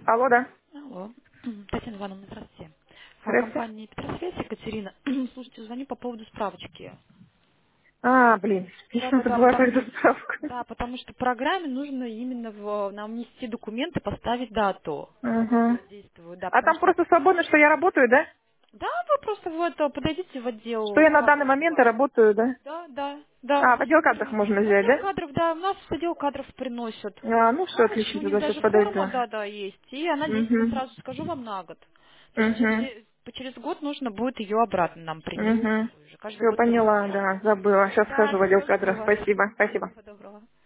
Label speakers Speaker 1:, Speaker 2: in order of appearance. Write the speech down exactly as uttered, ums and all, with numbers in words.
Speaker 1: Алло, да.
Speaker 2: Алло. Татьяна Ивановна, здравствуйте. А,
Speaker 1: Здравствуйте.
Speaker 2: компания Петросвязь, Екатерина. Слушайте, звоню по поводу справочки.
Speaker 1: А, блин,
Speaker 2: Да,
Speaker 1: вечно
Speaker 2: да, да,
Speaker 1: забываю
Speaker 2: потому,
Speaker 1: эту справку.
Speaker 2: да, потому что в программе нужно именно в, нам внести документы, поставить дату, с какой
Speaker 1: Ага.
Speaker 2: я действую. Да,
Speaker 1: А
Speaker 2: потому
Speaker 1: там
Speaker 2: что,
Speaker 1: просто свободно, что я работаю, да?
Speaker 2: да, вы просто вот э, подойдите в
Speaker 1: Что
Speaker 2: отдел
Speaker 1: я на данный
Speaker 2: кадров
Speaker 1: момент
Speaker 2: ваш.
Speaker 1: работаю, да?
Speaker 2: Да, да, да.
Speaker 1: А, в отдел кадрах можно
Speaker 2: В
Speaker 1: взять,
Speaker 2: отдел
Speaker 1: да?
Speaker 2: кадров, да, у нас в отдел кадров приносят
Speaker 1: А, ну все,
Speaker 2: справочки,
Speaker 1: отлично,
Speaker 2: у них
Speaker 1: тогда сейчас
Speaker 2: даже
Speaker 1: подойду.
Speaker 2: форма, да, да, есть, и она действует,
Speaker 1: Угу.
Speaker 2: сразу скажу вам, на год. То есть
Speaker 1: Угу.
Speaker 2: через, через год нужно будет ее обратно нам принести
Speaker 1: Угу.
Speaker 2: такую же. Каждый
Speaker 1: Все,
Speaker 2: год
Speaker 1: поняла,
Speaker 2: пересылать.
Speaker 1: да, забыла. Сейчас
Speaker 2: Да,
Speaker 1: схожу в отдел
Speaker 2: все,
Speaker 1: кадров.
Speaker 2: жду вас.
Speaker 1: Спасибо, спасибо.
Speaker 2: Всего доброго.